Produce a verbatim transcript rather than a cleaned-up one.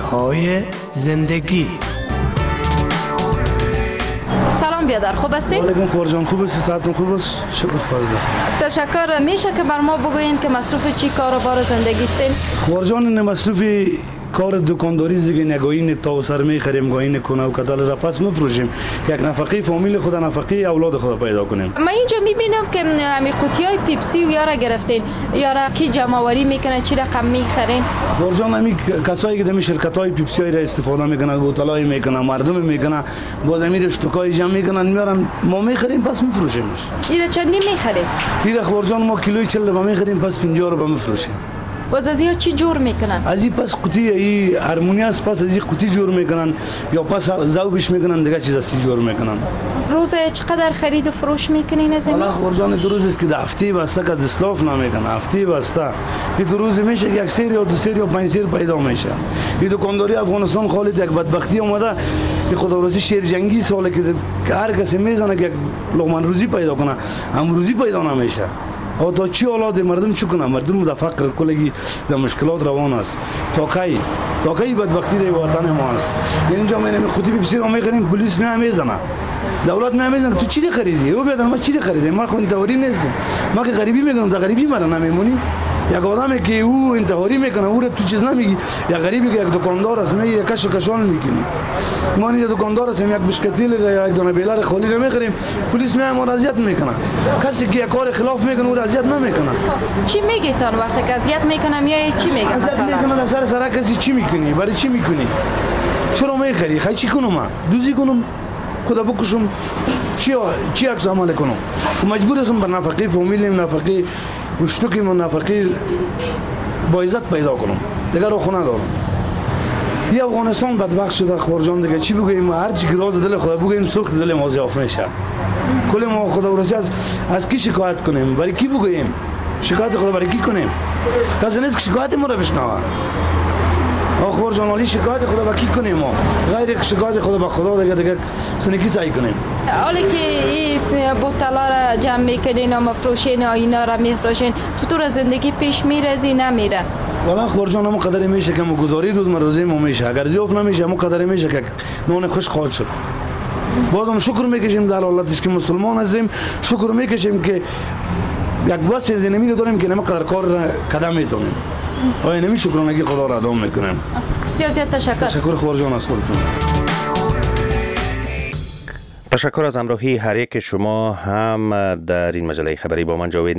های زندگی. سلام بیادر، خوب هستین؟ علیکم خورجان، خوب است؟ صحتتون خوب است؟ شکر فضل. تشکر. میشه که بر ما بگوین که مصروف چی کار و بار زندگی هستین؟ خورجان مصروف کار دکانداری دیگه، نگاهین تا سر میخریم، گاهین کنه و کدال را پس میفروشیم که یک نفقه فامیل خود، نفقه اولاد خود پیدا کنیم. من اینجا میبینم که همین قوطیای پیپسی و یارا گرفتین، یارا کی جمع آوری میکنه، چی رقم میخرین؟ خورجان همین کسایی که دم شرکت های پیپسی را استفاده میکنن، بوتلای میکنن، مردم میکنن، باز امیر اشتکای جمع میکنن میارن، ما میخریم پس میفروشیمش. اینا چندی میخرین؟ اینا خورجان ما کیلوی چهل روپیه میخریم پس پنجاه روپیه میفروشیم. باز از یا چی جور میکنن؟ از این پس قوطی ای هارمونی است، پس از این قوطی جور میکنن یا پس ذوبش میکنن، دیگه چیز از جور میکنن. روز چقدر خرید و فروش میکنین از این؟ والا خورجان دو روز است که هفته بسته که دسلاف نمیکنه، هفته بسته که دو روز میشه یک سری یا دو سری یا پنج سری پیدا میشه. این دکانداری افغانستان خالی یک بدبختی اومده که خداوندی شیر جنگی ساله که هر کسی میزنه که لقمه روزی پیدا کنه، هم روزی پیدا نمیشه. او تا چی اولاد مردم چی کنه؟ مردم در فقر کلگی در مشکلات روان است. تا کی تا کی بدبختی در وطن ما است. اینجا من قوطی پیپسی رو میخریم، پلیس میام میزنه، دولت میام میزنه، تو چی خریدی؟ او بیاد ما چی خریدیم؟ ما خو انتحاری نیستم، ما که غریبی میگم، تا غریبی مرا نمیمونی. یک آدمی که او انتحاری میکنه، او تو چیز نمیگی. یا غریبی که یک دکاندار است، میگه کش کشان میکنی. ما نه دکاندار هستیم، یک بشکتیل یا یک دانه بیلر خالی رو میخریم، پلیس میام ما اذیت میکنه. کسی که کار خلاف میکنه او اذیت نمیکنه. چی میگی تان وقتی که اذیت میکنم یا چی میگم مثلا؟ میگم سر سر کسی چی میکنی؟ برای چی میکنی؟ چرا میخری؟ خی چی کنم؟ دوزی کنم؟ خدا بکشم؟ چی چی عکس عمل کنم؟ مجبور هستم به نفقه فامیلم، نفقه اشتکم، نفقه با عزت پیدا کنم. دیگه رو خونه دارم. یه افغانستان بدبخت شده خورجان، دیگه چی بگویم؟ هر چی راز دل خدا بگویم سوخت دل ما ضعف میشه. کل ما خدا ورسی از از کی شکایت کنیم؟ برای کی بگویم؟ شکایت خدا برای کی کنیم؟ کسی نیست که شکایت ما رو بشنوه. آخر جانالی شکایت خدا با کی کنیم؟ ما غیر شکایت خدا با خدا دیگه دیگه سنکی سعی کنیم. حالا که این بوتلا را جمع میکنین و مفروشین و اینا را میفروشین، چطور زندگی پیش میره زی نمیره؟ والا خورجان هم قدر میشه که گزاری روزمره ما میشه، اگر ضعف نمیشه هم قدر میشه که نون خوش خواهد شد. بازم شکر میکشیم در حالتش که مسلمان هستیم، شکر میکشیم که یک بس زندگی داریم که نمیقدر کار قدم میتونیم. آیا نمی شکرانگی خدا را ادام میکنیم. بسیار زیاد تشکر. تشکر خورجان از خودتون. تشکر از همراهی هر یک شما هم در این مجله خبری با من جاوید